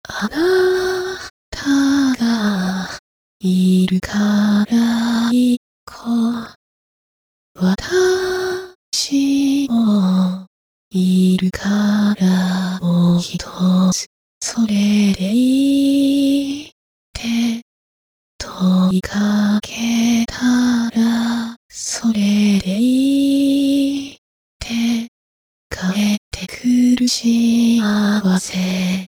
あなたがいるから一個、私もいるからもう一つ、それでいいって問いかけたら、それでいいって帰ってくる幸せ。